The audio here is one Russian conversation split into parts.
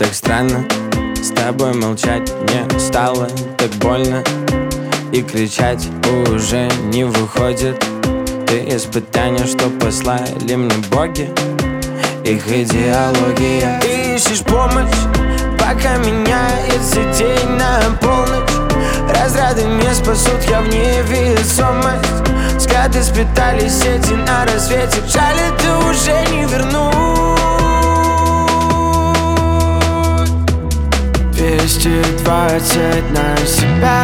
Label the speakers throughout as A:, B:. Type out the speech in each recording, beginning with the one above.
A: Так странно, с тобой молчать мне стало так больно, и кричать уже не выходит. Ты испытания, что послали мне боги, их идеология. Ты ищешь помощь, пока меняет день на полночь. Разряды не спасут, я в невесомость. Скаты сплетали сети на рассвете. Жаль, это уже не вернуть. 220 на себя.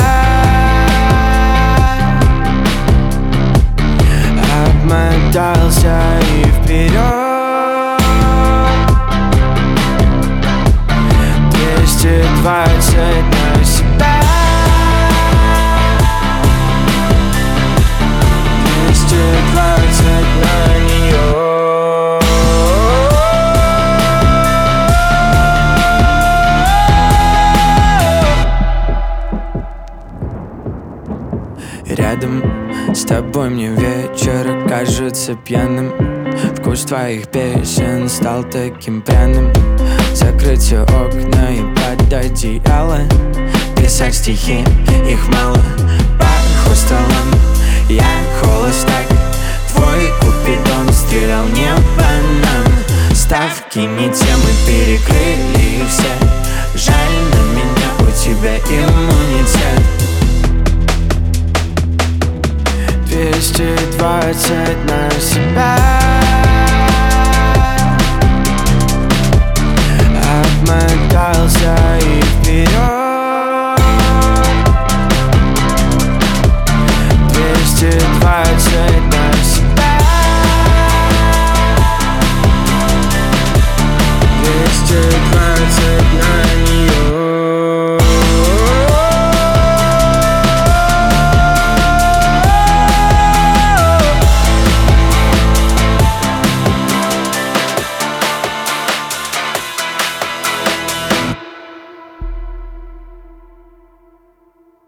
A: Обмотался и вперед. 220 на себя. 220 на нее. Рядом с тобой мне вечер кажется пьяным. Вкус твоих песен стал таким пряным. Закрыть все окна и под одеяло, писать стихи, их мало. По хостелам я холостак, твой купидон стрелял не по нам. Ставки не те, мы перекрыли все.